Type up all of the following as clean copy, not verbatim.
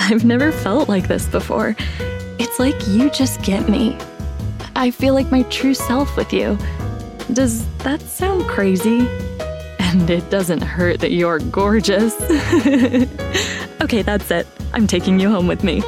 I've never felt like this before. It's like you just get me. I feel like my true self with you. Does that sound crazy? And it doesn't hurt that you're gorgeous. Okay, that's it. I'm taking you home with me.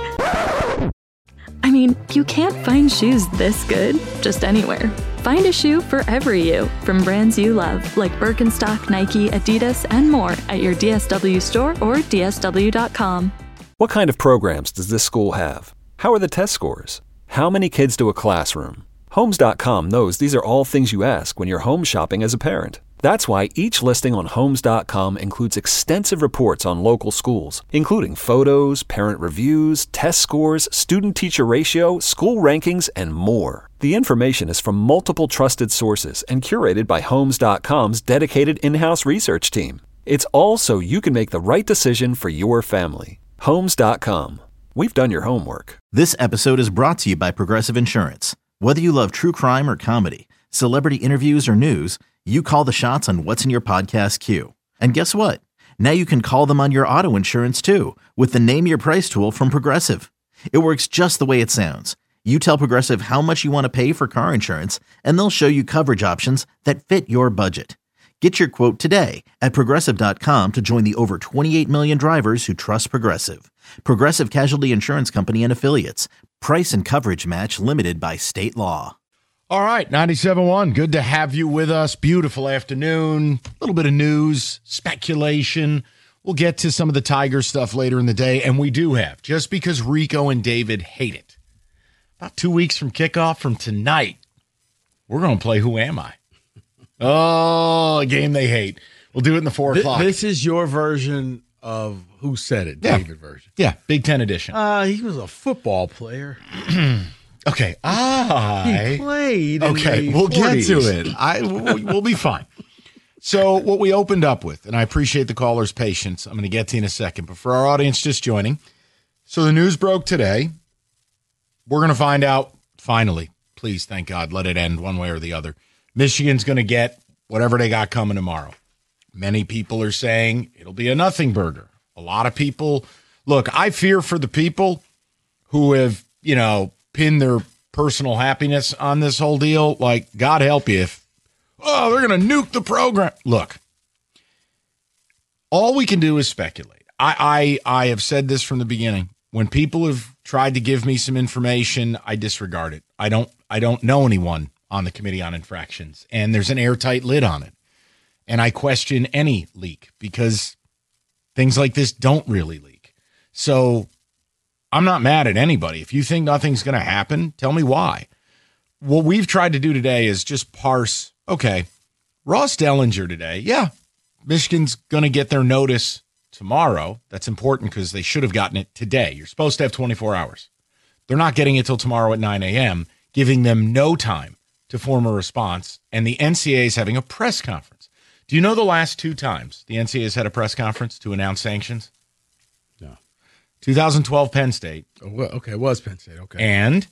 I mean, you can't find shoes this good just anywhere. Find a shoe for every you from brands you love, like Birkenstock, Nike, Adidas, and more at your DSW store or dsw.com. What kind of programs does this school have? How are the test scores? How many kids do a classroom? Homes.com knows these are all things you ask when you're home shopping as a parent. That's why each listing on Homes.com includes extensive reports on local schools, including photos, parent reviews, test scores, student-teacher ratio, school rankings, and more. The information is from multiple trusted sources and curated by Homes.com's dedicated in-house research team. It's all so you can make the right decision for your family. Homes.com. We've done your homework. This episode is brought to you by Progressive Insurance. Whether you love true crime or comedy, celebrity interviews or news, you call the shots on what's in your podcast queue. And guess what? Now you can call them on your auto insurance too with the Name Your Price tool from Progressive. It works just the way it sounds. You tell Progressive how much you want to pay for car insurance, and they'll show you coverage options that fit your budget. Get your quote today at Progressive.com to join the over 28 million drivers who trust Progressive. Progressive Casualty Insurance Company and Affiliates. Price and coverage match limited by state law. All right, 97.1, good to have you with us. Beautiful afternoon. A little bit of news, speculation. We'll get to some of the Tiger stuff later in the day, and we do have, just because Rico and David hate it. About 2 weeks from kickoff from tonight, we're going to play Who Am I? Oh, a game they hate. We'll do it in the 4 o'clock. This is your version of Who Said It, David version. Yeah, Big Ten edition. He was a football player. Okay, He played. Okay, we'll get to it. We'll be fine. So what we opened up with, and I appreciate the caller's patience. I'm going to get to you in a second. But for our audience just joining, so the news broke today. We're going to find out, finally, please, thank God, let it end one way or the other. Michigan's going to get whatever they got coming tomorrow. Many people are saying it'll be a nothing burger. A lot of people, look, I fear for the people who have, pinned their personal happiness on this whole deal. Like, God help you if, they're going to nuke the program. Look, all we can do is speculate. I have said this from the beginning. When people have tried to give me some information, I disregard it. I don't know anyone on the Committee on Infractions, and there's an airtight lid on it. And I question any leak because things like this don't really leak. So I'm not mad at anybody. If you think nothing's going to happen, tell me why. What we've tried to do today is just parse, okay, Ross Dellinger today, yeah, Michigan's going to get their notice tomorrow. That's important because they should have gotten it today. You're supposed to have 24 hours. They're not getting it till tomorrow at 9 a.m., giving them no time to form a response, and the NCAA is having a press conference. Do you know the last 2 times the NCAA has had a press conference to announce sanctions? No. 2012 Penn State. Oh, well, okay, it was Penn State. Okay. And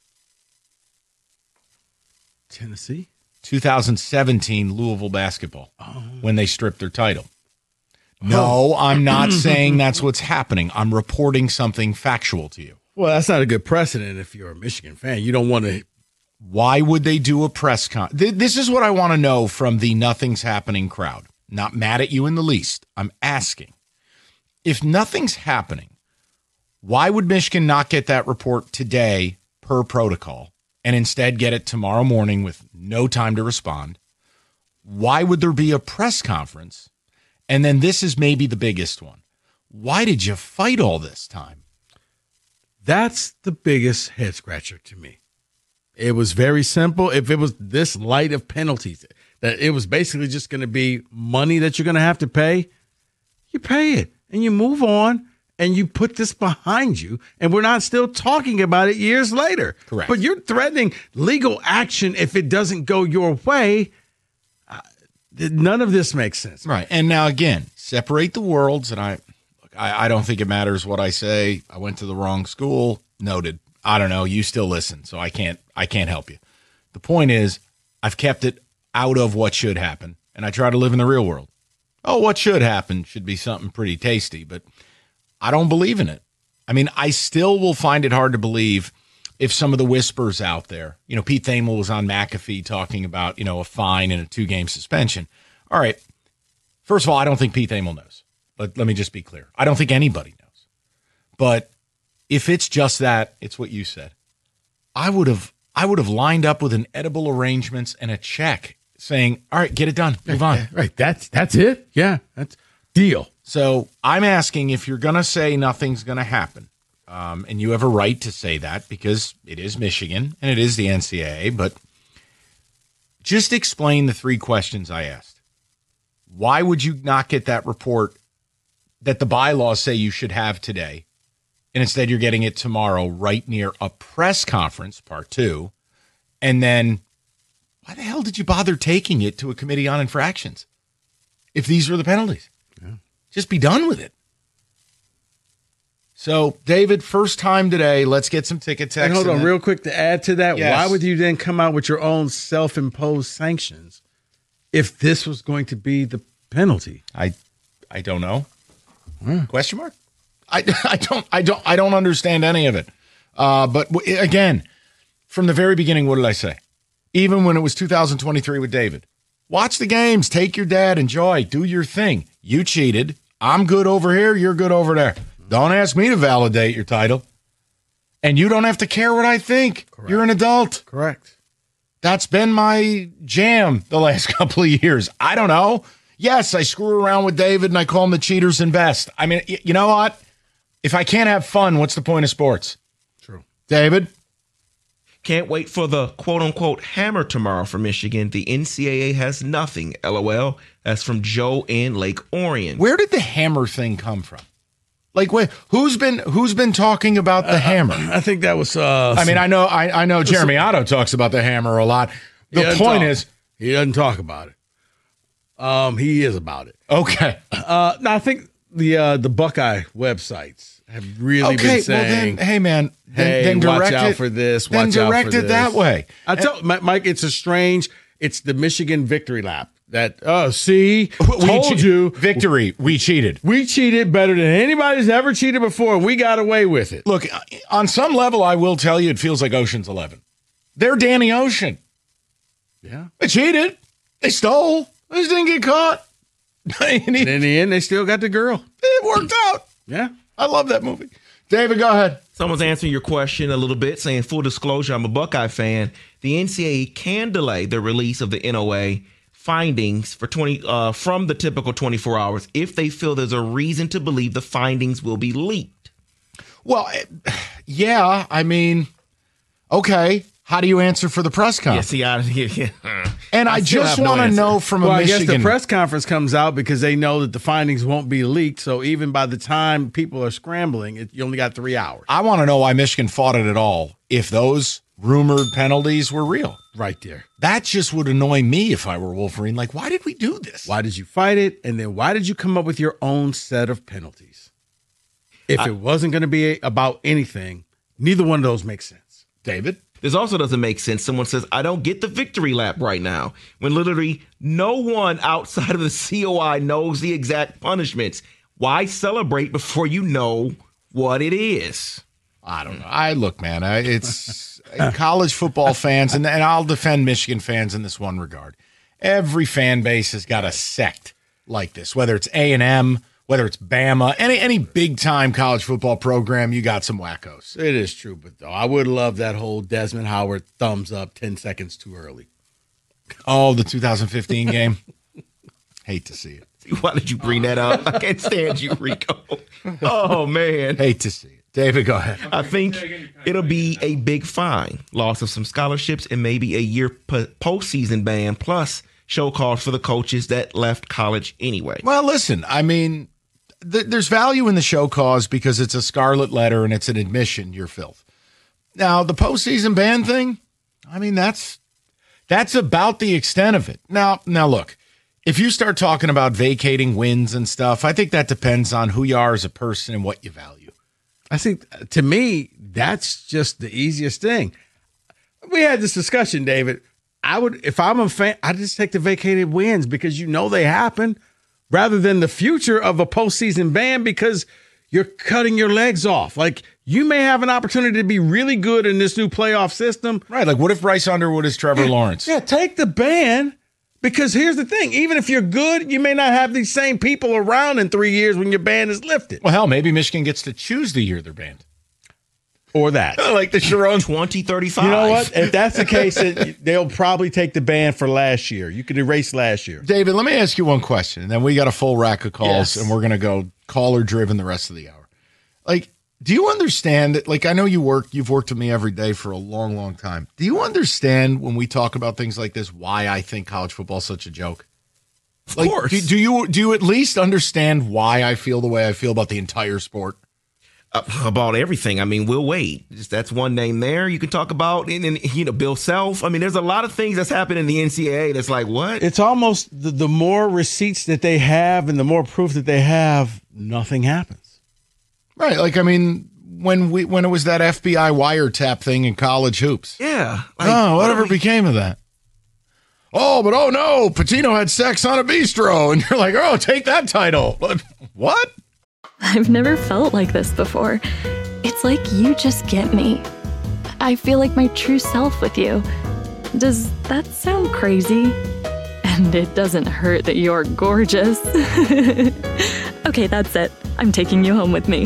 Tennessee? 2017 Louisville basketball when they stripped their title. No, I'm not saying that's what's happening. I'm reporting something factual to you. Well, that's not a good precedent if you're a Michigan fan. You don't want to. Why would they do a press con? This is what I want to know from the nothing's happening crowd. Not mad at you in the least. I'm asking. If nothing's happening, why would Michigan not get that report today per protocol and instead get it tomorrow morning with no time to respond? Why would there be a press conference? And then this is maybe the biggest one. Why did you fight all this time? That's the biggest head scratcher to me. It was very simple. If it was this light of penalties, that it was basically just going to be money that you're going to have to pay, you pay it and you move on and you put this behind you, and we're not still talking about it years later. Correct. But you're threatening legal action if it doesn't go your way. None of this makes sense. Right. And now, again, separate the worlds. And I don't think it matters what I say. I went to the wrong school. Noted. I don't know. You still listen, so I can't help you. The point is, I've kept it out of what should happen, and I try to live in the real world. Oh, what should happen should be something pretty tasty, but I don't believe in it. I mean, I still will find it hard to believe if some of the whispers out there, Pete Thamel was on McAfee talking about, a fine and a 2-game suspension. All right. First of all, I don't think Pete Thamel knows. Let me just be clear. I don't think anybody knows. But if it's just that, it's what you said. I would have lined up with an edible arrangements and a check saying, all right, get it done. Move on. Right. That's it. Yeah. That's deal. So I'm asking, if you're going to say nothing's going to happen, and you have a right to say that because it is Michigan and it is the NCAA, but just explain the 3 questions I asked. Why would you not get that report that the bylaws say you should have today, and instead you're getting it tomorrow right near a press conference, part 2, and then why the hell did you bother taking it to a committee on infractions if these were the penalties? Yeah. Just be done with it. So, David, first time today, let's get some ticket text. And hold on, real quick to add to that. Yes. Why would you then come out with your own self-imposed sanctions if this was going to be the penalty? I don't know. Question mark? I don't understand any of it. But again, from the very beginning, what did I say? Even when it was 2023 with David, watch the games, take your dad, enjoy, do your thing. You cheated. I'm good over here. You're good over there. Don't ask me to validate your title. And you don't have to care what I think. Correct. You're an adult. Correct. That's been my jam the last couple of years. I don't know. Yes, I screw around with David and I call him the cheaters and best. I mean, you know what? If I can't have fun, what's the point of sports? True. David? Can't wait for the quote-unquote hammer tomorrow for Michigan. The NCAA has nothing, LOL. That's from Joe in Lake Orion. Where did the hammer thing come from? Like, wait, who's been talking about the hammer? I think that was. I know Jeremy Otto talks about the hammer a lot. The point is, he doesn't talk about it. He is about it. Okay. No, I think the Buckeye websites have really been saying, well then, hey man, then watch out for this. Then direct it that way. I tell Mike, it's the Michigan victory lap. See, told you. Victory. We cheated. We cheated better than anybody's ever cheated before. We got away with it. Look, on some level, I will tell you, it feels like Ocean's 11. They're Danny Ocean. Yeah. They cheated. They stole. They just didn't get caught. And in the end, they still got the girl. It worked out. Yeah. I love that movie. David, go ahead. Someone's answering your question a little bit, saying, full disclosure, I'm a Buckeye fan. The NCAA can delay the release of the NOA findings for from the typical 24 hours if they feel there's a reason to believe the findings will be leaked. Well, yeah, I mean, okay. How do you answer for the press conference? And I just want to know from a Michigan. I guess the press conference comes out because they know that the findings won't be leaked. So even by the time people are scrambling, you only got 3 hours. I want to know why Michigan fought it at all if those rumored penalties were real. Right there. That just would annoy me if I were Wolverine. Like, why did we do this? Why did you fight it? And then why did you come up with your own set of penalties? If it wasn't going to be about anything, neither one of those makes sense. David? This also doesn't make sense. Someone says, I don't get the victory lap right now, when literally no one outside of the COI knows the exact punishments. Why celebrate before you know what it is? I don't know. Look, man, it's college football fans, and I'll defend Michigan fans in this one regard. Every fan base has got a sect like this, whether it's A&M, whether it's Bama, any big-time college football program, you got some wackos. It is true, but though I would love that whole Desmond Howard thumbs up 10 seconds too early. Oh, the 2015 game? Hate to see it. Why did you bring that up? I can't stand you, Rico. Oh, man. Hate to see it. David, go ahead. I think it'll be a big fine, loss of some scholarships, and maybe a year postseason ban, plus show cause for the coaches that left college anyway. Well, listen, I mean, there's value in the show cause because it's a scarlet letter and it's an admission you're filth. Now, the postseason ban thing, I mean, that's about the extent of it. Now look, if you start talking about vacating wins and stuff, I think that depends on who you are as a person and what you value. I think, to me, that's just the easiest thing. We had this discussion, David. If I'm a fan, I'd just take the vacated wins because you know they happen rather than the future of a postseason ban because you're cutting your legs off. Like, you may have an opportunity to be really good in this new playoff system. Right. Like, what if Bryce Underwood is Trevor Lawrence? Yeah, take the ban. Because here's the thing. Even if you're good, you may not have these same people around in 3 years when your ban is lifted. Well, hell, maybe Michigan gets to choose the year they're banned. Or that. Like the Sharon 2035. You know what? If that's the case, they'll probably take the ban for last year. You could erase last year. David, let me ask you one question, and then we got a full rack of calls, Yes. and we're going to go caller-driven the rest of the hour. Like, do you understand that? Like, I know you've worked with me every day for a long, long time. Do you understand when we talk about things like this why I think college football is such a joke? Of course. Do you at least understand why I feel the way I feel about the entire sport? About everything. I mean, Will Wade. That's one name there. You can talk about, and Bill Self. I mean, there's a lot of things that's happened in the NCAA that's like, what? It's almost the more receipts that they have and the more proof that they have, nothing happens. Right. Like, I mean, when it was that FBI wiretap thing in college hoops. Yeah. Whatever became of that? Oh no, Patino had sex on a bistro. And you're like, oh, take that title. What? I've never felt like this before. It's like you just get me. I feel like my true self with you. Does that sound crazy? And it doesn't hurt that you're gorgeous. Okay, that's it. I'm taking you home with me.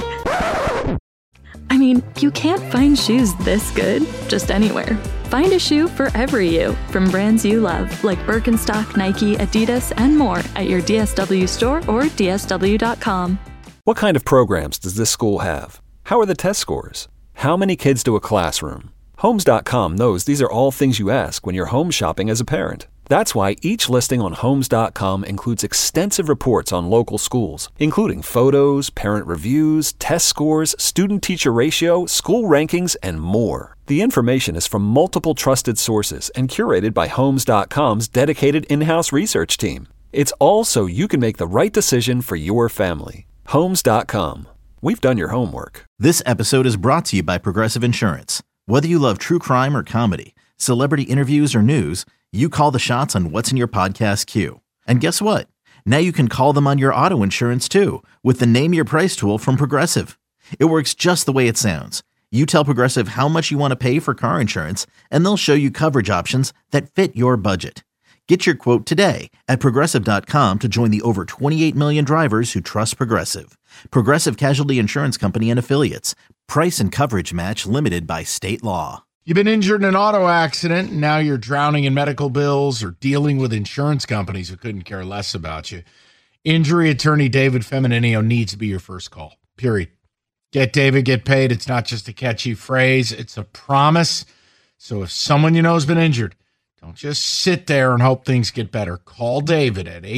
I mean, you can't find shoes this good just anywhere. Find a shoe for every you from brands you love, like Birkenstock, Nike, Adidas, and more at your DSW store or DSW.com. What kind of programs does this school have? How are the test scores? How many kids do a classroom? Homes.com knows these are all things you ask when you're home shopping as a parent. That's why each listing on Homes.com includes extensive reports on local schools, including photos, parent reviews, test scores, student-teacher ratio, school rankings, and more. The information is from multiple trusted sources and curated by Homes.com's dedicated in-house research team. It's all so you can make the right decision for your family. Homes.com. We've done your homework. This episode is brought to you by Progressive Insurance. Whether you love true crime or comedy, celebrity interviews or news, you call the shots on what's in your podcast queue. And guess what? Now you can call them on your auto insurance too with the Name Your Price tool from Progressive. It works just the way it sounds. You tell Progressive how much you want to pay for car insurance, and they'll show you coverage options that fit your budget. Get your quote today at Progressive.com to join the over 28 million drivers who trust Progressive. Progressive Casualty Insurance Company and Affiliates. Price and coverage match limited by state law. You've been injured in an auto accident, and now you're drowning in medical bills or dealing with insurance companies who couldn't care less about you. Injury attorney David Femininio needs to be your first call, period. Get David, get paid. It's not just a catchy phrase. It's a promise. So if someone you know has been injured, don't just sit there and hope things get better. Call David at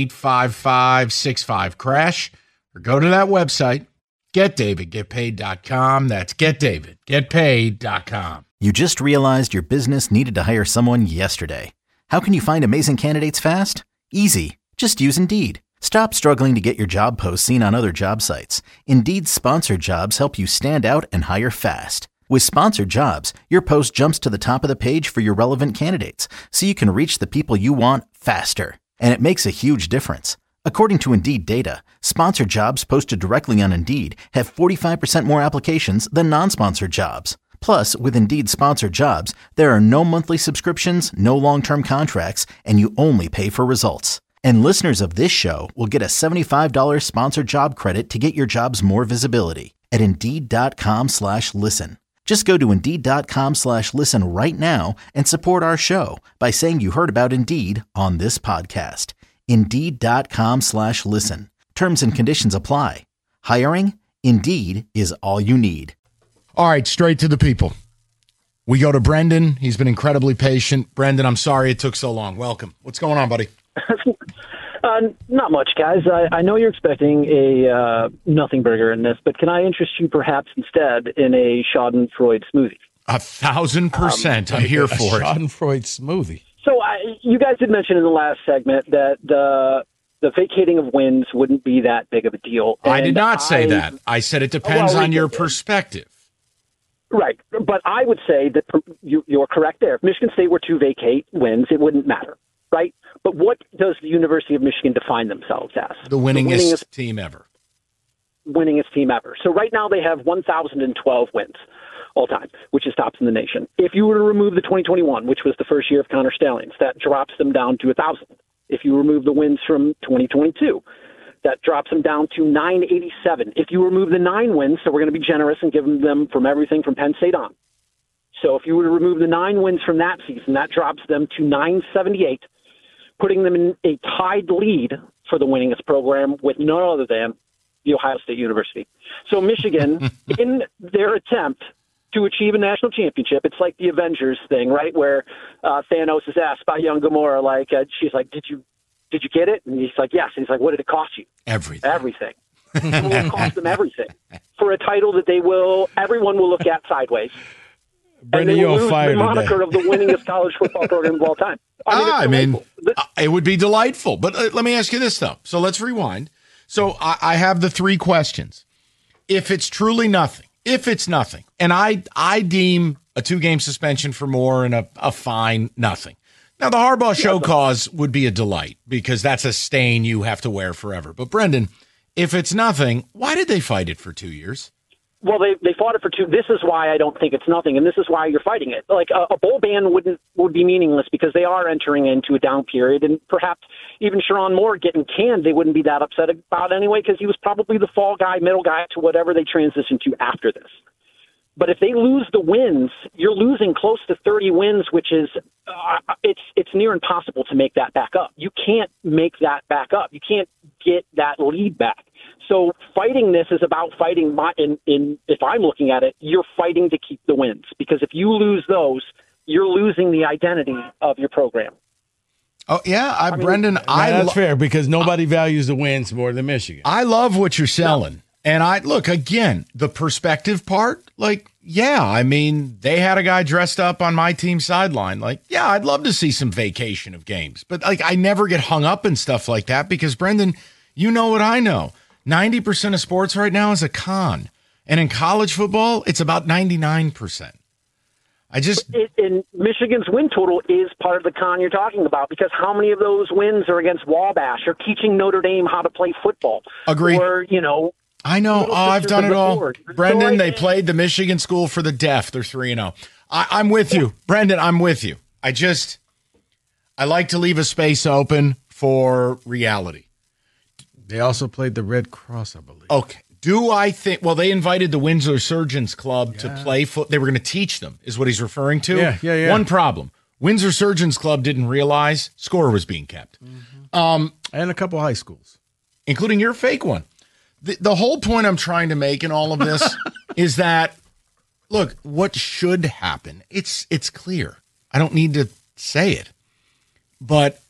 855-65-CRASH or go to that website, getdavidgetpaid.com. That's getdavidgetpaid.com. You just realized your business needed to hire someone yesterday. How can you find amazing candidates fast? Easy. Just use Indeed. Stop struggling to get your job posts seen on other job sites. Indeed's sponsored jobs help you stand out and hire fast. With sponsored jobs, your post jumps to the top of the page for your relevant candidates, so you can reach the people you want faster. And it makes a huge difference. According to Indeed data, sponsored jobs posted directly on Indeed have 45% more applications than non-sponsored jobs. Plus, with Indeed sponsored jobs, there are no monthly subscriptions, no long-term contracts, and you only pay for results. And listeners of this show will get a $75 sponsored job credit to get your jobs more visibility at Indeed.com/listen. Just go to Indeed.com/listen right now and support our show by saying you heard about Indeed on this podcast. Indeed.com/listen. Terms and conditions apply. Hiring? Indeed is all you need. All right, straight to the people. We go to Brendan. He's been incredibly patient. Brendan, I'm sorry it took so long. Welcome. What's going on, buddy? Not much, guys. I know you're expecting a nothing burger in this, but can I interest you perhaps instead in a Schadenfreude smoothie? 1,000%. I'm here for it. Schadenfreude smoothie. So you guys did mention in the last segment that the vacating of wins wouldn't be that big of a deal. I did not say that. I said it depends on your perspective. Right. But I would say that you're correct there. If Michigan State were to vacate wins, it wouldn't matter. Right? But what does the University of Michigan define themselves as? The winningest team ever. winningest team ever. So right now they have 1,012 wins all time, which is tops in the nation. If you were to remove the 2021, which was the first year of Connor Stallions, that drops them down to 1,000. If you remove the wins from 2022, that drops them down to 987. If you remove the 9 wins, so we're going to be generous and give them from everything from Penn State on. So if you were to remove the 9 wins from that season, that drops them to 978, putting them in a tied lead for the winningest program with none other than the Ohio State University. So Michigan, in their attempt to achieve a national championship, it's like the Avengers thing, right? Where Thanos is asked by young Gamora, she's like, did you get it? And he's like, yes. And he's like, what did it cost you? Everything. Everything. It will cost them everything for a title that everyone will look at sideways. Brendan, and they will you're lose fired the moniker today. of the winningest college football program of all time. It would be delightful. But let me ask you this, though. So let's rewind. So I have the 3 questions. If it's truly nothing, and I deem a 2-game suspension for more and a fine nothing. Now, the Harbaugh show cause would be a delight because that's a stain you have to wear forever. But, Brendan, if it's nothing, why did they fight it for 2 years? Well, they fought it for 2. This is why I don't think it's nothing, and this is why you're fighting it. Like a bowl ban would be meaningless because they are entering into a down period, and perhaps even Sherrone Moore getting canned, they wouldn't be that upset about anyway because he was probably the fall guy, middle guy to whatever they transition to after this. But if they lose the wins, you're losing close to 30 wins, which is it's near impossible to make that back up. You can't make that back up. You can't get that lead back. So fighting this is about fighting if I'm looking at it, you're fighting to keep the wins because if you lose those, you're losing the identity of your program. Oh, yeah. Brendan, that's fair because nobody values the wins more than Michigan. I love what you're selling. And look, again, the perspective part, they had a guy dressed up on my team sideline. I'd love to see some vacation of games. But, I never get hung up in stuff like that because, Brendan, you know what I know. 90% of sports right now is a con. And in college football, it's about 99%. And Michigan's win total is part of the con you're talking about because how many of those wins are against Wabash or teaching Notre Dame how to play football? Agree. Or, I know. I've done it all. Brendan, they played the Michigan School for the Deaf. They're 3-0. I'm with you. Brendan, I'm with you. I like to leave a space open for reality. They also played the Red Cross, I believe. Okay. Do I think, they invited the Windsor Surgeons Club to play foot. They were going to teach them, is what he's referring to. Yeah. One problem. Windsor Surgeons Club didn't realize score was being kept. Mm-hmm. And a couple high schools. Including your fake one. The whole point I'm trying to make in all of this is that, look, what should happen, it's clear. I don't need to say it. But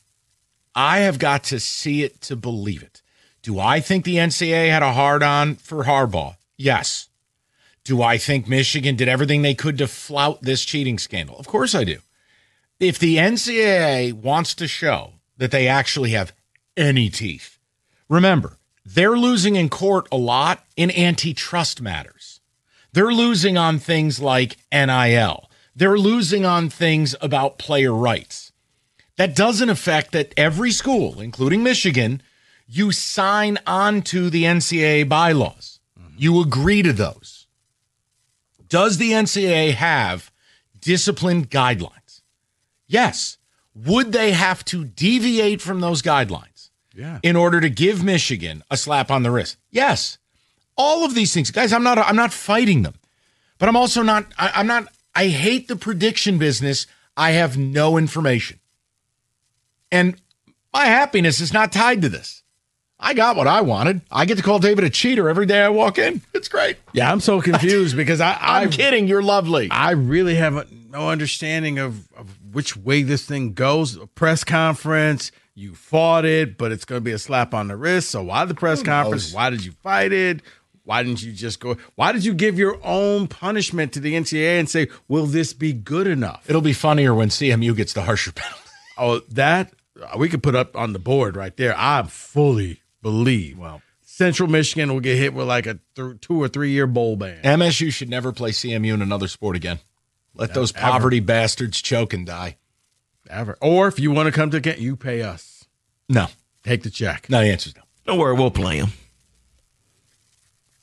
I have got to see it to believe it. Do I think the NCAA had a hard-on for Harbaugh? Yes. Do I think Michigan did everything they could to flout this cheating scandal? Of course I do. If the NCAA wants to show that they actually have any teeth, remember, they're losing in court a lot in antitrust matters. They're losing on things like NIL. They're losing on things about player rights. That doesn't affect that every school, including Michigan, you sign on to the NCAA bylaws. You agree to those. Does the NCAA have discipline guidelines? Yes. Would they have to deviate from those guidelines in order to give Michigan a slap on the wrist? Yes. All of these things. Guys, I'm not fighting them. But I'm also not I hate the prediction business. I have no information. And my happiness is not tied to this. I got what I wanted. I get to call David a cheater every day I walk in. It's great. Yeah, I'm so confused because I'm kidding. You're lovely. I really have no understanding of which way this thing goes. A press conference, you fought it, but it's going to be a slap on the wrist. So why the press conference? Why did you fight it? Why didn't you just go? Why did you give your own punishment to the NCAA and say, will this be good enough? It'll be funnier when CMU gets the harsher penalty. Oh, that we could put up on the board right there. I fully believe Central Michigan will get hit with like a 2 or 3 year bowl ban. MSU should never play CMU in another sport again. Let those poverty bastards choke and die. Ever. Or if you want to come to Kent, you pay us. No. Take the check. No, the answer's no. Don't worry, we'll play them.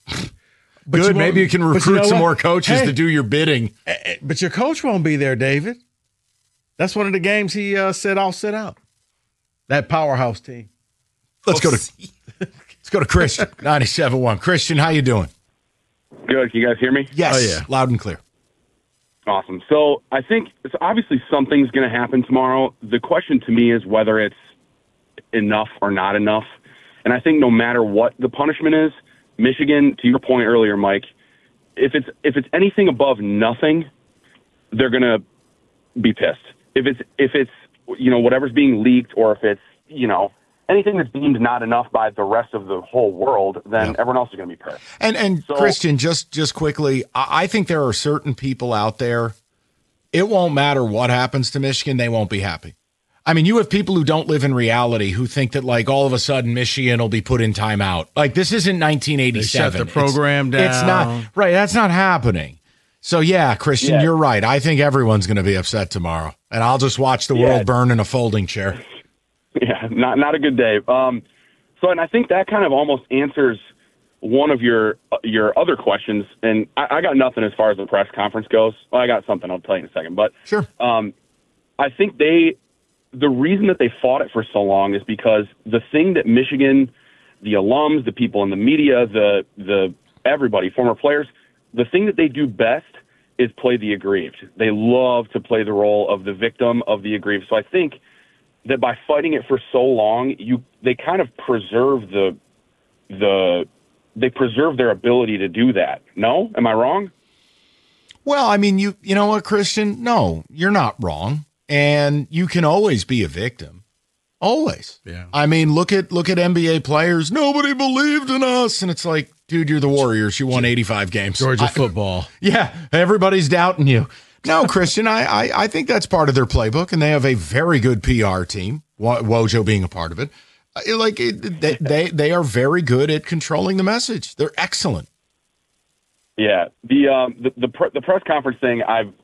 Good. Maybe you can recruit some more coaches to do your bidding. But your coach won't be there, David. That's one of the games he said I'll sit out. That powerhouse team. Let's go to Christian, 97.1. Christian, how you doing? Good. Can you guys hear me? Yes. Oh, yeah. Loud and clear. Awesome. So I think obviously something's going to happen tomorrow. The question to me is whether it's enough or not enough. And I think no matter what the punishment is, Michigan, to your point earlier, Mike, if it's anything above nothing, they're going to be pissed. If it's whatever's being leaked, or if it's anything that's deemed not enough by the rest of the whole world, then everyone else is going to be pissed. And so, Christian, just quickly, I think there are certain people out there, it won't matter what happens to Michigan, they won't be happy. I mean, you have people who don't live in reality who think that, like, all of a sudden Michigan will be put in timeout. Like, this isn't 1987. They shut the program down. It's not. Right, that's not happening. So, yeah, Christian, you're right. I think everyone's going to be upset tomorrow. And I'll just watch the world burn in a folding chair. Yeah, not a good day. And I think that kind of almost answers one of your other questions. And I got nothing as far as the press conference goes. Well, I got something I'll tell you in a second. But sure. I think the reason that they fought it for so long is because the thing that Michigan, the alums, the people in the media, the everybody, former players, the thing that they do best is play the aggrieved. They love to play the role of the victim, of the aggrieved. So I think that by fighting it for so long, they kind of preserve they preserve their ability to do that. No? Am I wrong? Well, I mean, you know what, Christian? No, you're not wrong. And you can always be a victim. Always. Yeah. I mean, look at NBA players. Nobody believed in us. And it's like, dude, you're the Warriors. You won 85 games. Georgia football. Yeah. Everybody's doubting you. No, Christian, I think that's part of their playbook, and they have a very good PR team, Wojo being a part of it. They are very good at controlling the message. They're excellent. Yeah. The press conference thing,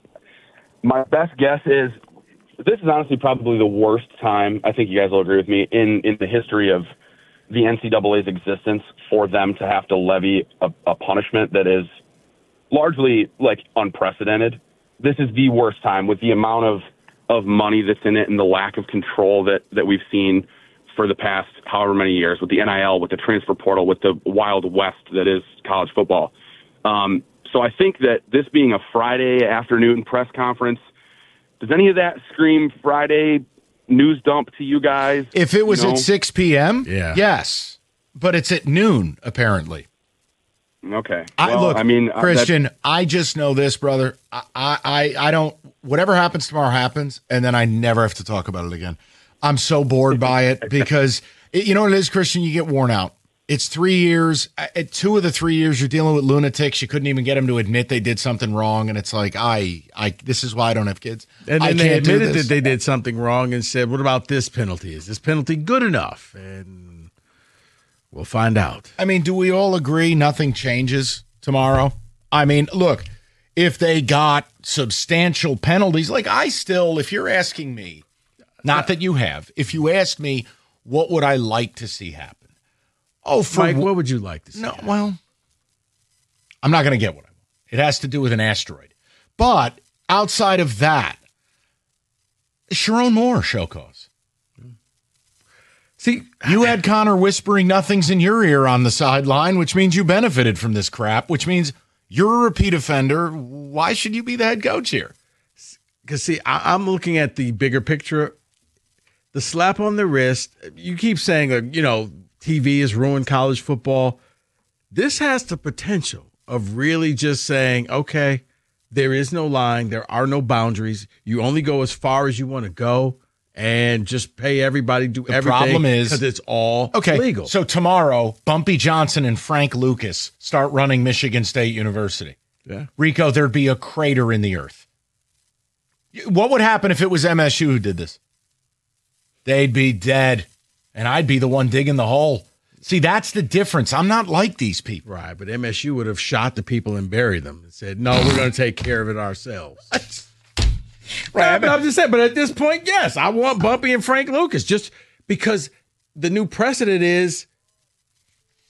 my best guess is this is honestly probably the worst time, I think you guys will agree with me, in the history of the NCAA's existence for them to have to levy a punishment that is largely like unprecedented. This is the worst time with the amount of money that's in it and the lack of control that we've seen for the past however many years with the NIL, with the transfer portal, with the Wild West that is college football. So I think that this being a Friday afternoon press conference, does any of that scream Friday news dump to you guys? If it was at 6 p.m., yes. But it's at noon, apparently. Okay. Christian, I just know this, brother. I don't, whatever happens tomorrow happens, and then I never have to talk about it again. I'm so bored by it because, you know what it is, Christian? You get worn out. It's 3 years. 2 of the 3 years you're dealing with lunatics. You couldn't even get them to admit they did something wrong. And it's like, this is why I don't have kids. And then they admitted that they did something wrong and said, what about this penalty? Is this penalty good enough? And we'll find out. I mean, do we all agree nothing changes tomorrow? I mean, look, if they got substantial penalties, like if you're asking me, not that you have, if you asked me, what would I like to see happen? Mike, what would you like to see? No, well, I'm not going to get what I want. It has to do with an asteroid. But outside of that, Sharon Moore show cause. See, you had Connor whispering nothings in your ear on the sideline, which means you benefited from this crap, which means you're a repeat offender. Why should you be the head coach here? Because, see, I'm looking at the bigger picture. The slap on the wrist, you keep saying, TV has ruined college football. This has the potential of really just saying, okay, there is no line. There are no boundaries. You only go as far as you want to go and just pay everybody, do everything. The problem is because it's all legal. So tomorrow, Bumpy Johnson and Frank Lucas start running Michigan State University. Yeah. Rico, there'd be a crater in the earth. What would happen if it was MSU who did this? They'd be dead. And I'd be the one digging the hole. See, that's the difference. I'm not like these people. Right, but MSU would have shot the people and buried them and said, no, we're going to take care of it ourselves. Right, but I'm just saying, but at this point, yes, I want Bumpy and Frank Lucas just because the new precedent is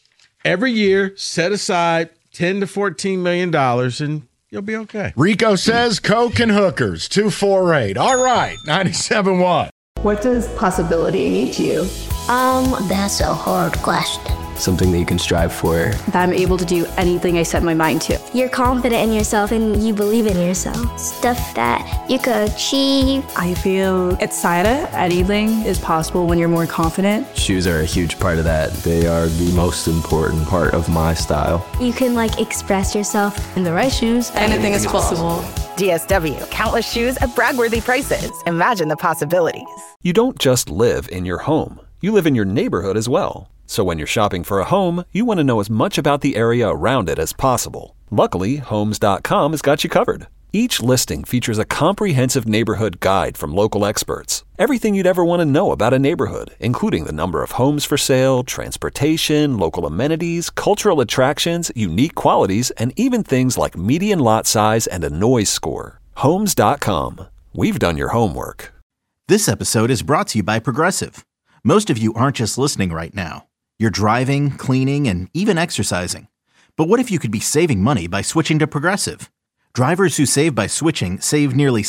Every year, set aside $10 to $14 million, and you'll be okay. Rico says coke and hookers, 248. All right, 97.1. What does possibility mean to you? That's a hard question. Something that you can strive for. That I'm able to do anything I set my mind to. You're confident in yourself and you believe in yourself. Stuff that you could achieve. I feel excited. Anything is possible when you're more confident. Shoes are a huge part of that. They are the most important part of my style. You can express yourself. In the right shoes, anything is possible. DSW, countless shoes at brag-worthy prices. Imagine the possibilities. You don't just live in your home. You live in your neighborhood as well. So when you're shopping for a home, you want to know as much about the area around it as possible. Luckily, Homes.com has got you covered. Each listing features a comprehensive neighborhood guide from local experts. Everything you'd ever want to know about a neighborhood, including the number of homes for sale, transportation, local amenities, cultural attractions, unique qualities, and even things like median lot size and a noise score. Homes.com. We've done your homework. This episode is brought to you by Progressive. Most of you aren't just listening right now. You're driving, cleaning, and even exercising. But what if you could be saving money by switching to Progressive? Drivers who save by switching save nearly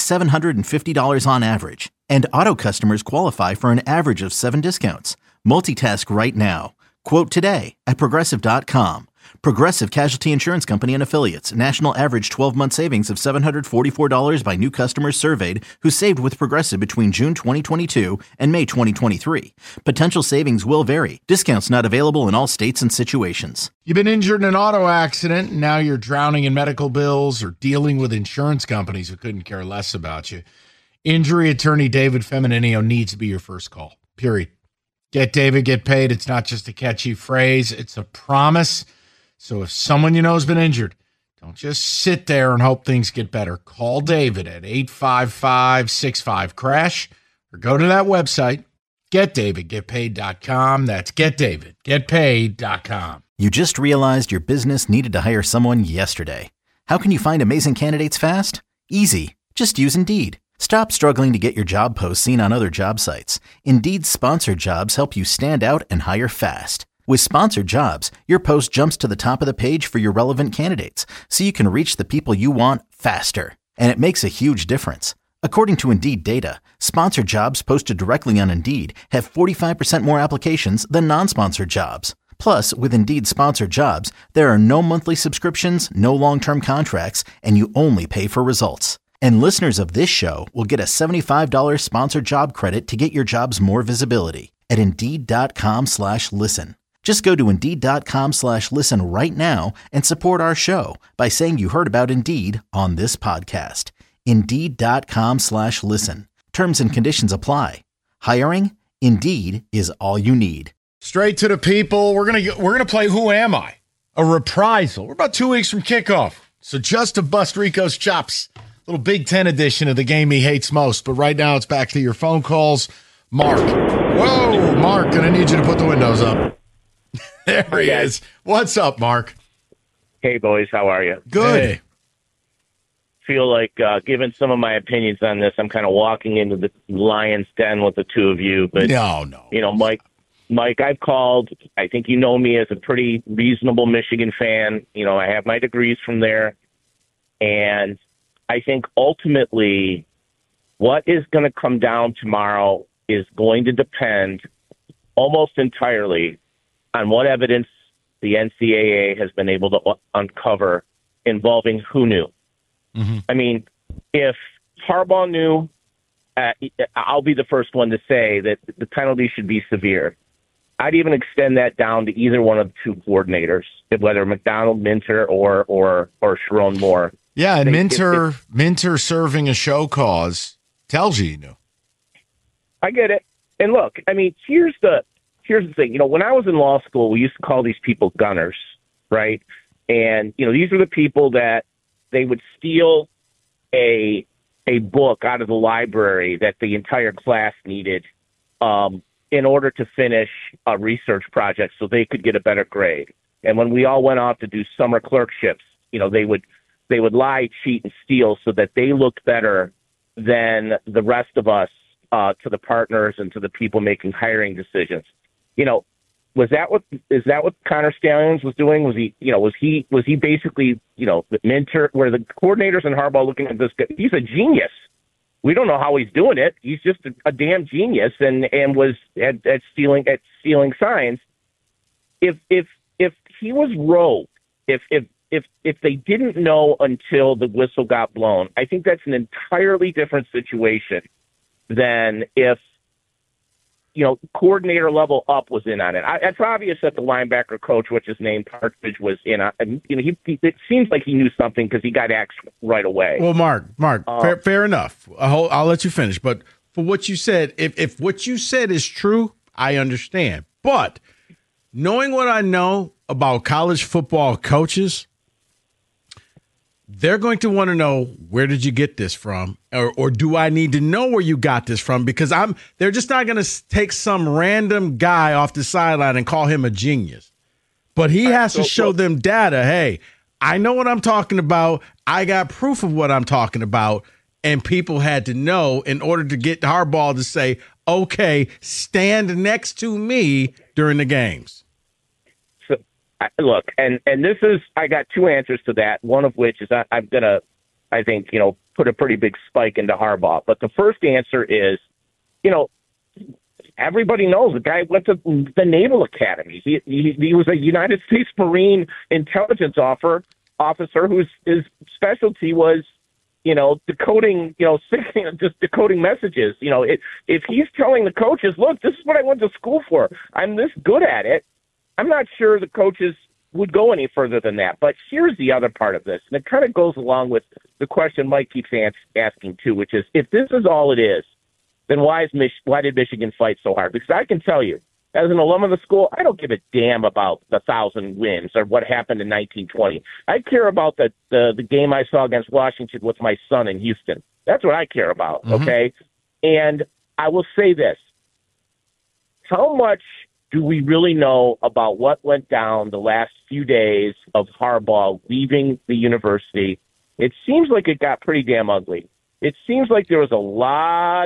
$750 on average. And auto customers qualify for an average of 7 discounts. Multitask right now. Quote today at Progressive.com. Progressive Casualty Insurance Company and Affiliates. National average 12-month savings of $744 by new customers surveyed who saved with Progressive between June 2022 and May 2023. Potential savings will vary. Discounts not available in all states and situations. You've been injured in an auto accident, and now you're drowning in medical bills or dealing with insurance companies who couldn't care less about you. Injury attorney David Femininio needs to be your first call, period. Get David, get paid. It's not just a catchy phrase. It's a promise. So if someone you know has been injured, don't just sit there and hope things get better. Call David at 855-65-CRASH or go to that website, getdavidgetpaid.com. That's getdavidgetpaid.com. You just realized your business needed to hire someone yesterday. How can you find amazing candidates fast? Easy. Just use Indeed. Stop struggling to get your job posts seen on other job sites. Indeed's sponsored jobs help you stand out and hire fast. With sponsored jobs, your post jumps to the top of the page for your relevant candidates, so you can reach the people you want faster. And it makes a huge difference. According to Indeed data, sponsored jobs posted directly on Indeed have 45% more applications than non-sponsored jobs. Plus, with Indeed sponsored jobs, there are no monthly subscriptions, no long-term contracts, and you only pay for results. And listeners of this show will get a $75 sponsored job credit to get your jobs more visibility at Indeed.com/listen. Just go to Indeed.com/listen right now and support our show by saying you heard about Indeed on this podcast. Indeed.com/listen. Terms and conditions apply. Hiring? Indeed is all you need. Straight to the people. We're gonna play Who Am I? A reprisal. We're about 2 weeks from kickoff. So just to bust Rico's chops, little Big Ten edition of the game he hates most. But right now it's back to your phone calls. Mark. Whoa, Mark, gonna need you to put the windows up. There he is. What's up, Mark? Hey, boys. How are you? Good. Hey. Feel like, given some of my opinions on this, I'm kind of walking into the lion's den with the two of you. But no. You know, Mike, I've called. I think you know me as a pretty reasonable Michigan fan. You know, I have my degrees from there. And I think ultimately what is going to come down tomorrow is going to depend almost entirely on what evidence the NCAA has been able to uncover involving who knew. Mm-hmm. I mean, if Harbaugh knew, I'll be the first one to say that the penalty should be severe. I'd even extend that down to either one of the two coordinators, whether McDonald, Minter, or Sharon Moore. Yeah, and Minter serving a show cause tells you knew. I get it. And look, I mean, here's the thing. You know, when I was in law school, we used to call these people gunners, right? And, you know, these are the people that they would steal a book out of the library that the entire class needed in order to finish a research project so they could get a better grade. And when we all went off to do summer clerkships, you know, they would lie, cheat, and steal so that they looked better than the rest of us to the partners and to the people making hiring decisions. You know, is that what Connor Stalions was doing? Was he basically, the mentor, where the coordinators and Harbaugh looking at this guy? He's a genius. We don't know how he's doing it. He's just a damn genius, and was at stealing signs. If he was rogue, if they didn't know until the whistle got blown, I think that's an entirely different situation than if, coordinator level up was in on it. It's obvious that the linebacker coach, which his name Partridge, was in on. And, it seems like he knew something because he got axed right away. Well, Mark, fair enough. I'll let you finish. But for what you said, if what you said is true, I understand. But knowing what I know about college football coaches, they're going to want to know, where did you get this from? Or do I need to know where you got this from? Because they're just not going to take some random guy off the sideline and call him a genius. But he has to show them data. Hey, I know what I'm talking about. I got proof of what I'm talking about. And people had to know in order to get Harbaugh to say, okay, stand next to me during the games. Look, and this is, I got two answers to that, one of which is I'm going to, I think, put a pretty big spike into Harbaugh. But the first answer is, everybody knows the guy went to the Naval Academy. He was a United States Marine intelligence officer whose his specialty was, decoding, just decoding messages. If he's telling the coaches, look, this is what I went to school for, I'm this good at it, I'm not sure the coaches would go any further than that. But here's the other part of this, and it kind of goes along with the question Mike keeps asking too, which is, if this is all it is, then why did Michigan fight so hard? Because I can tell you, as an alum of the school, I don't give a damn about the 1,000 wins or what happened in 1920. I care about the game I saw against Washington with my son in Houston. That's what I care about, okay? And I will say this. How much do we really know about what went down the last few days of Harbaugh leaving the university? It seems like it got pretty damn ugly. It seems like there was a lot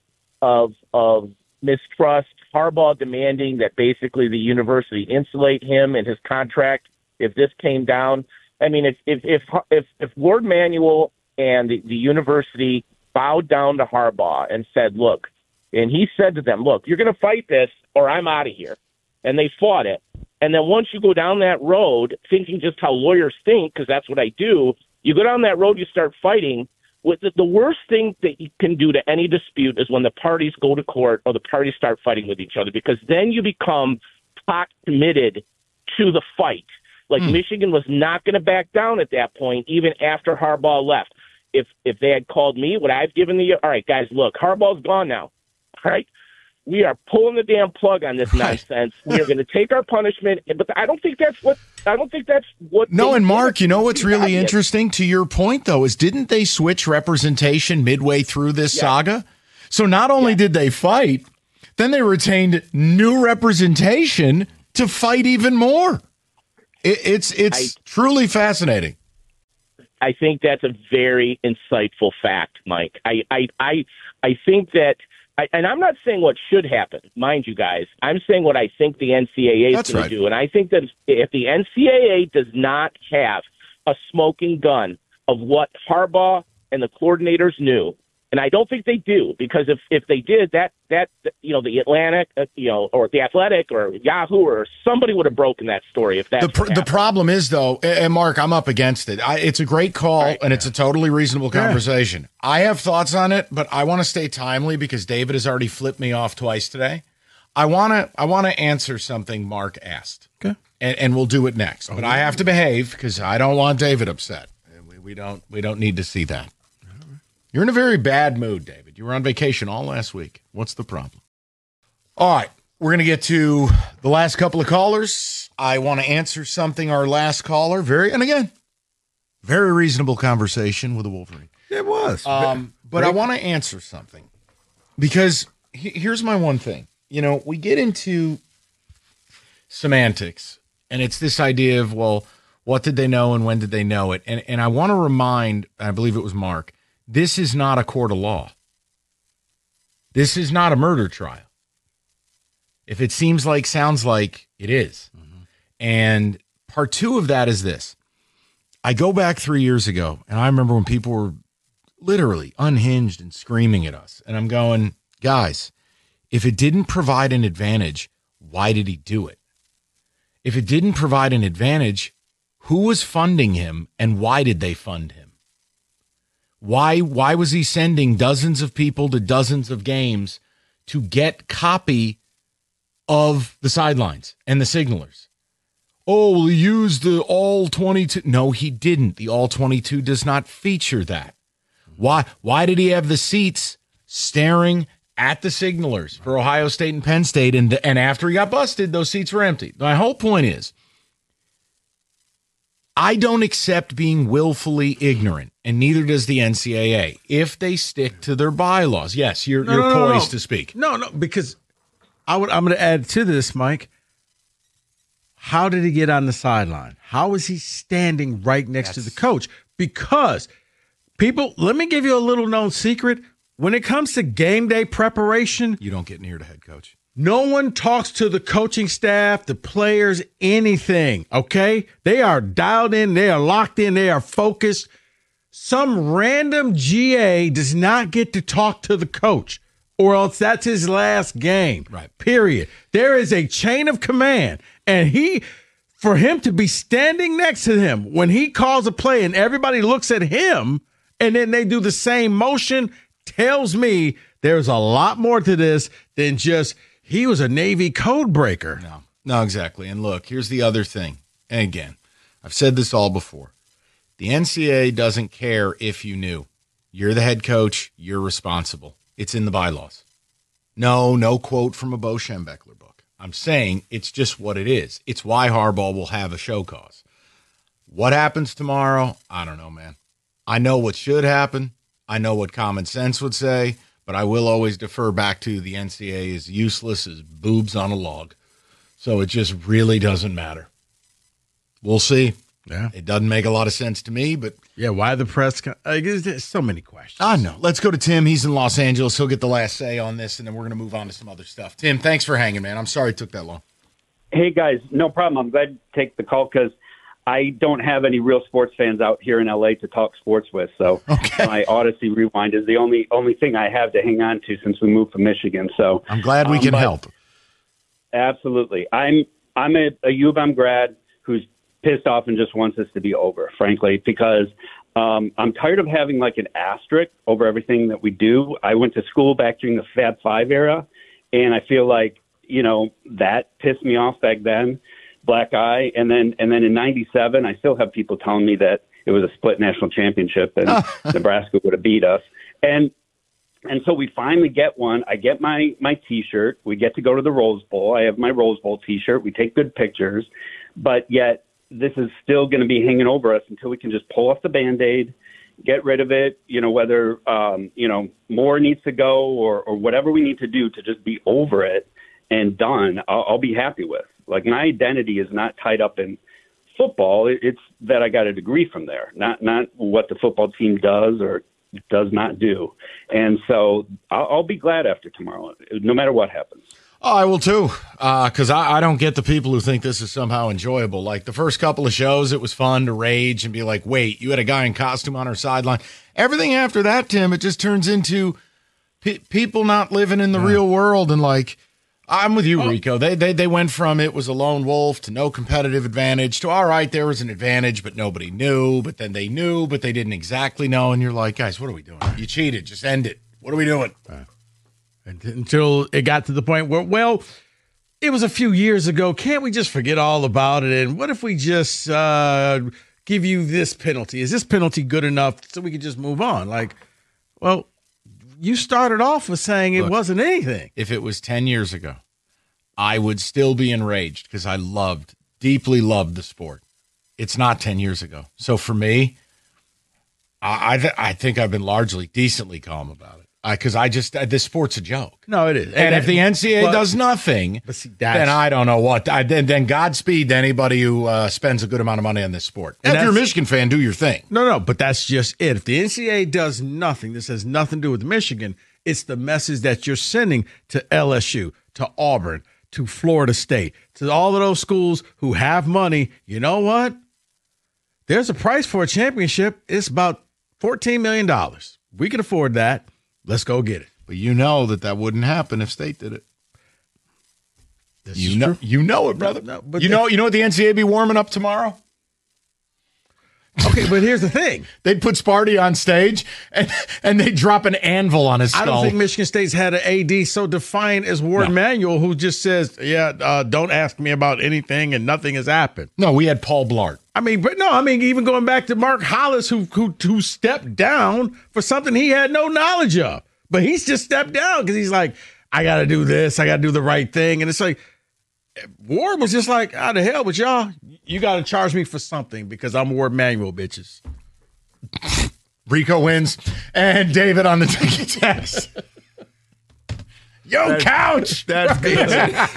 of mistrust, Harbaugh demanding that basically the university insulate him and his contract if this came down. I mean, if Lord Manuel and the university bowed down to Harbaugh and said, look, and he said to them, look, you're going to fight this or I'm out of here. And they fought it. And then once you go down that road, thinking just how lawyers think, because that's what I do, you go down that road, you start fighting. With the worst thing that you can do to any dispute is when the parties go to court or the parties start fighting with each other, because then you become pot committed to the fight. Like Michigan was not going to back down at that point, even after Harbaugh left. If they had called me, would I have given all right, guys, look, Harbaugh's gone now. All right. We are pulling the damn plug on this nonsense. We are going to take our punishment, but I don't think that's what. No, and Mark, you know what's really interesting to your point though is, didn't they switch representation midway through this saga? So not only did they fight, then they retained new representation to fight even more. It's truly fascinating. I think that's a very insightful fact, Mike. I think that. And I'm not saying what should happen, mind you guys. I'm saying what I think the NCAA is going to do. And I think that if the NCAA does not have a smoking gun of what Harbaugh and the coordinators knew, and I don't think they do, because if they did, that the Atlantic, or the Athletic or Yahoo or somebody would have broken that story. If that the problem is though, and Mark, I'm up against it. It's a great call, and it's a totally reasonable conversation. Yeah. I have thoughts on it, but I want to stay timely because David has already flipped me off twice today. I want to answer something Mark asked. Okay, and we'll do it next. But I have to behave because I don't want David upset. We don't need to see that. You're in a very bad mood, David. You were on vacation all last week. What's the problem? All right. We're going to get to the last couple of callers. I want to answer something our last caller. Very reasonable conversation with a Wolverine. It was. But I want to answer something because here's my one thing. We get into semantics, and it's this idea of, well, what did they know and when did they know it? And I want to remind, I believe it was Mark, this is not a court of law. This is not a murder trial. If it seems like, sounds like, it is. Mm-hmm. And part two of that is this. I go back 3 years ago, and I remember when people were literally unhinged and screaming at us. And I'm going, guys, if it didn't provide an advantage, why did he do it? If it didn't provide an advantage, who was funding him and why did they fund him? Why was he sending dozens of people to dozens of games to get copy of the sidelines and the signalers? Oh, he used the all 22. No, he didn't. The all 22 does not feature that. Why did he have the seats staring at the signalers for Ohio State and Penn State? And after he got busted, those seats were empty. My whole point is, I don't accept being willfully ignorant, and neither does the NCAA, if they stick to their bylaws. Yes, you're poised to speak. No, because I'm going to add to this, Mike. How did he get on the sideline? How is he standing right next to the coach? Because people, let me give you a little known secret. When it comes to game day preparation, you don't get near the head coach. No one talks to the coaching staff, the players, anything, okay? They are dialed in. They are locked in. They are focused. Some random GA does not get to talk to the coach, or else that's his last game, right? Period. There is a chain of command, and for him to be standing next to him when he calls a play and everybody looks at him and then they do the same motion tells me there's a lot more to this than just he was a Navy code breaker. No, exactly. And look, here's the other thing. And again, I've said this all before. The NCAA doesn't care if you knew. You're the head coach. You're responsible. It's in the bylaws. No quote from a Bo Schembechler book. I'm saying it's just what it is. It's why Harbaugh will have a show cause. What happens tomorrow? I don't know, man. I know what should happen. I know what common sense would say. But I will always defer back to the NCAA is useless as boobs on a log. So it just really doesn't matter. We'll see. Yeah. It doesn't make a lot of sense to me, but... Yeah, why the press... There's so many questions. I know. Let's go to Tim. He's in Los Angeles. He'll get the last say on this, and then we're going to move on to some other stuff. Tim, thanks for hanging, man. I'm sorry it took that long. Hey, guys. No problem. I'm glad to take the call because I don't have any real sports fans out here in L.A. to talk sports with, so my Odyssey Rewind is the only thing I have to hang on to since we moved from Michigan. So I'm glad we can help. Absolutely. I'm a U of M grad who's pissed off and just wants this to be over, frankly, because I'm tired of having like an asterisk over everything that we do. I went to school back during the Fab Five era, and I feel like, that pissed me off back then. Black eye, and then in '97, I still have people telling me that it was a split national championship and Nebraska would have beat us. And so we finally get one. I get my T-shirt. We get to go to the Rose Bowl. I have my Rose Bowl T-shirt. We take good pictures, but yet this is still going to be hanging over us until we can just pull off the Band-Aid, get rid of it. Whether more needs to go or whatever we need to do to just be over it and done. I'll be happy with. Like, my identity is not tied up in football. It's that I got a degree from there, not what the football team does or does not do. And so I'll be glad after tomorrow, no matter what happens. Oh, I will too, because I don't get the people who think this is somehow enjoyable. Like the first couple of shows, it was fun to rage and be like, wait, you had a guy in costume on our sideline. Everything after that, Tim, it just turns into people not living in the real world and like, I'm with you, Rico. They went from it was a lone wolf to no competitive advantage to, all right, there was an advantage, but nobody knew. But then they knew, but they didn't exactly know. And you're like, guys, what are we doing? You cheated. Just end it. What are we doing? Until it got to the point where, well, it was a few years ago. Can't we just forget all about it? And what if we just give you this penalty? Is this penalty good enough so we can just move on? Like, well, you started off with saying it wasn't anything. If it was 10 years ago, I would still be enraged because I deeply loved the sport. It's not 10 years ago. So for me, I think I've been largely decently calm about it. Because this sport's a joke. No, it is. And if the NCAA does nothing, then I don't know what. Then Godspeed to anybody who spends a good amount of money on this sport. If you're a Michigan fan, do your thing. No, but that's just it. If the NCAA does nothing, this has nothing to do with Michigan. It's the message that you're sending to LSU, to Auburn, to Florida State, to all of those schools who have money. You know what? There's a price for a championship. It's about $14 million. We can afford that. Let's go get it. But you know that wouldn't happen if State did it. You know it, brother. No, but you know what the NCAA be warming up tomorrow? Okay, but here's the thing. They'd put Sparty on stage and they'd drop an anvil on his skull. I don't think Michigan State's had an AD so defiant as Ward Manuel, who just says, don't ask me about anything and nothing has happened. No, we had Paul Blart. Even going back to Mark Hollis, who stepped down for something he had no knowledge of. But he's just stepped down because he's like, I got to do this. I got to do the right thing. And it's like, Ward was just like, the hell with y'all. You got to charge me for something because I'm Ward Manuel, bitches. Rico wins. And David on the ticket text. Couch. That's good.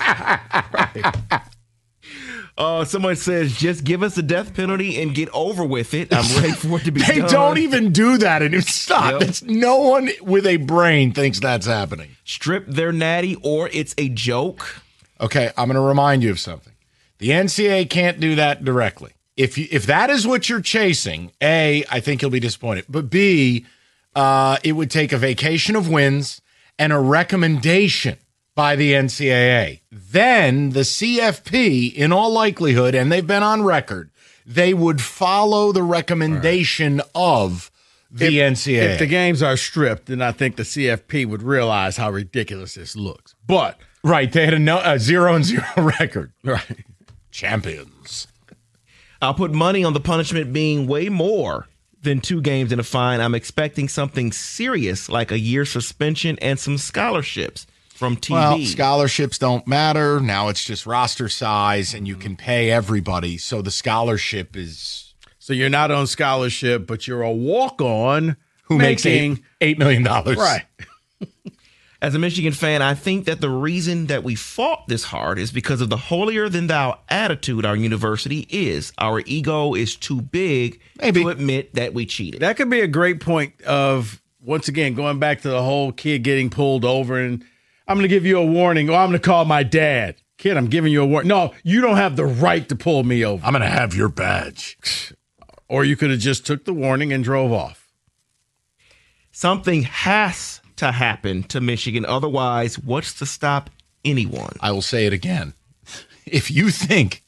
Right. Someone says, just give us a death penalty and get over with it. I'm ready for it to be done. They don't even do that. And stop. Yep. No one with a brain thinks that's happening. Strip their natty or it's a joke. Okay, I'm going to remind you of something. The NCAA can't do that directly. If that is what you're chasing, A, I think you'll be disappointed. But B, it would take a vacation of wins and a recommendation by the NCAA. Then the CFP, in all likelihood, and they've been on record, they would follow the recommendation of the NCAA. If the games are stripped, then I think the CFP would realize how ridiculous this looks. But right, they had a 0-0 record. Right. Champions. I'll put money on the punishment being way more than 2 games and a fine. I'm expecting something serious like a year suspension and some scholarships from TV. Well, scholarships don't matter. Now it's just roster size and you can pay everybody. So the scholarship is... So you're not on scholarship, but you're a walk-on who makes $8 million. Right. As a Michigan fan, I think that the reason that we fought this hard is because of the holier-than-thou attitude our university is. Our ego is too big to admit that we cheated. That could be a great point of, once again, going back to the whole kid getting pulled over and I'm going to give you a warning. I'm going to call my dad. Kid, I'm giving you a warning. No, you don't have the right to pull me over. I'm going to have your badge. Or you could have just took the warning and drove off. Something has to happen to Michigan. Otherwise, what's to stop anyone? I will say it again. If you think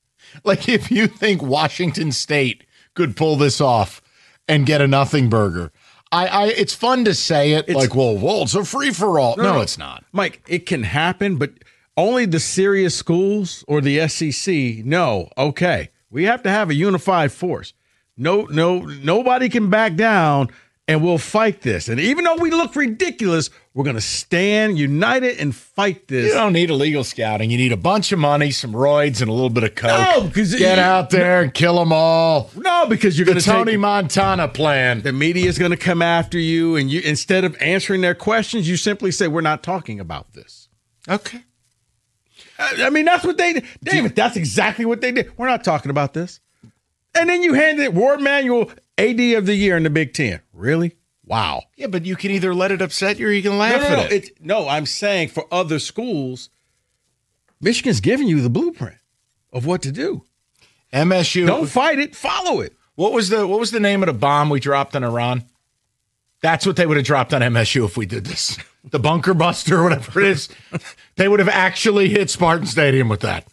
Washington State could pull this off and get a nothing burger, it's fun to say it it's a free for all. No, it's not. Mike, it can happen, but only the serious schools or the SEC know, okay, we have to have a unified force. Nobody can back down. And we'll fight this. And even though we look ridiculous, we're going to stand united and fight this. You don't need illegal scouting. You need a bunch of money, some roids, and a little bit of coke. No, because get out there and kill them all. No, because you're going to take Tony Montana plan. The media is going to come after you, and you, instead of answering their questions, you simply say, "We're not talking about this." Okay. I mean, that's what they did. David, that's exactly what they did. We're not talking about this. And then you handed it Ward Manuel AD of the year in the Big Ten. Really? Wow. Yeah, but you can either let it upset you or you can laugh at it. I'm saying for other schools, Michigan's giving you the blueprint of what to do. MSU. Don't fight it. Follow it. What was the name of the bomb we dropped on Iran? That's what they would have dropped on MSU if we did this. The bunker buster or whatever it is. They would have actually hit Spartan Stadium with that.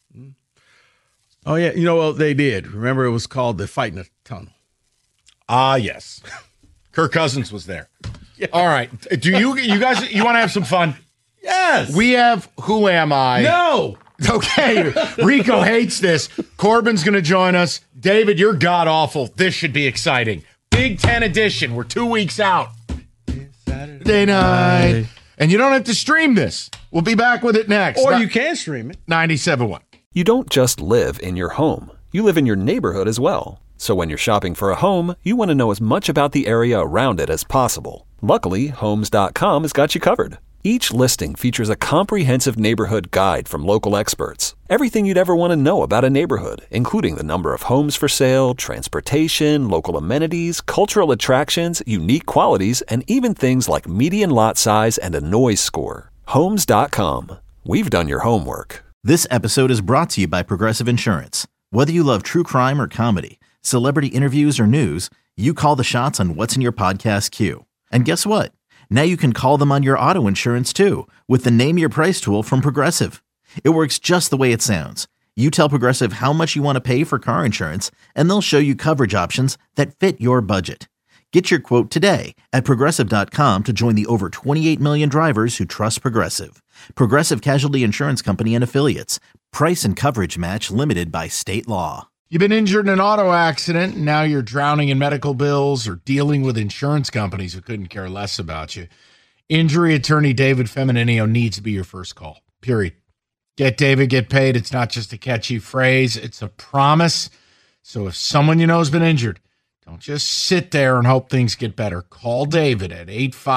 Oh, yeah. You know what they did? Remember, it was called the Fight in the Tunnel. Ah, yes. Kirk Cousins was there. Yeah. All right. Do you guys want to have some fun? Yes. We have Who Am I? No. Okay. Rico hates this. Corbin's going to join us. David, you're god-awful. This should be exciting. Big Ten edition. We're 2 weeks out. Saturday night. And you don't have to stream this. We'll be back with it next. Or you can stream it. 97.1. You don't just live in your home. You live in your neighborhood as well. So when you're shopping for a home, you want to know as much about the area around it as possible. Luckily, Homes.com has got you covered. Each listing features a comprehensive neighborhood guide from local experts. Everything you'd ever want to know about a neighborhood, including the number of homes for sale, transportation, local amenities, cultural attractions, unique qualities, and even things like median lot size and a noise score. Homes.com. we've done your homework. This episode is brought to you by Progressive Insurance. Whether you love true crime or comedy, celebrity interviews or news, you call the shots on what's in your podcast queue. And guess what? Now you can call them on your auto insurance too with the Name Your Price tool from Progressive. It works just the way it sounds. You tell Progressive how much you want to pay for car insurance, and they'll show you coverage options that fit your budget. Get your quote today at Progressive.com to join the over 28 million drivers who trust Progressive. Progressive Casualty Insurance Company and Affiliates. Price and coverage match limited by state law. You've been injured in an auto accident, and now you're drowning in medical bills or dealing with insurance companies who couldn't care less about you. Injury attorney David Femininio needs to be your first call, period. Get David, get paid. It's not just a catchy phrase. It's a promise. So if someone you know has been injured, don't just sit there and hope things get better. Call David at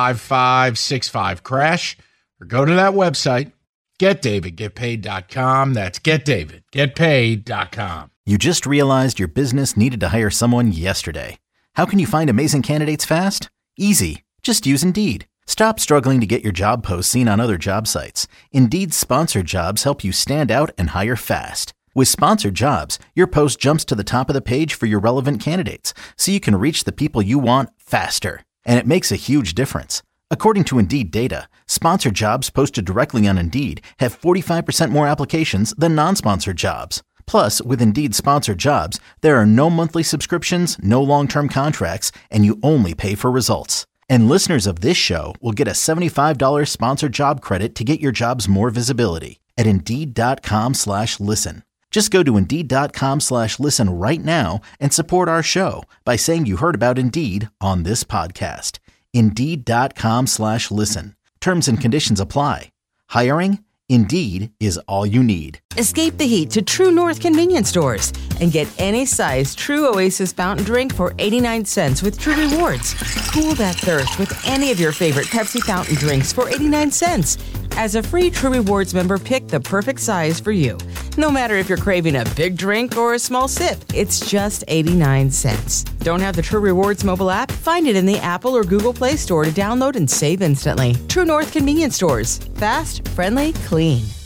855-65-CRASH or go to that website, getdavidgetpaid.com. That's getdavidgetpaid.com. You just realized your business needed to hire someone yesterday. How can you find amazing candidates fast? Easy. Just use Indeed. Stop struggling to get your job posts seen on other job sites. Indeed's sponsored jobs help you stand out and hire fast. With sponsored jobs, your post jumps to the top of the page for your relevant candidates, so you can reach the people you want faster. And it makes a huge difference. According to Indeed data, sponsored jobs posted directly on Indeed have 45% more applications than non-sponsored jobs. Plus, with Indeed sponsored jobs, there are no monthly subscriptions, no long-term contracts, and you only pay for results. And listeners of this show will get a $75 sponsored job credit to get your jobs more visibility at Indeed.com/listen. Just go to Indeed.com/listen right now and support our show by saying you heard about Indeed on this podcast. Indeed.com/listen. Terms and conditions apply. Hiring? Indeed is all you need. Escape the heat to True North convenience stores and get any size True Oasis fountain drink for 89 cents with True Rewards. Cool that thirst with any of your favorite Pepsi fountain drinks for 89 cents. As a free True Rewards member, pick the perfect size for you. No matter if you're craving a big drink or a small sip, it's just 89 cents. Don't have the True Rewards mobile app? Find it in the Apple or Google Play Store to download and save instantly. True North convenience stores. Fast, friendly, clean.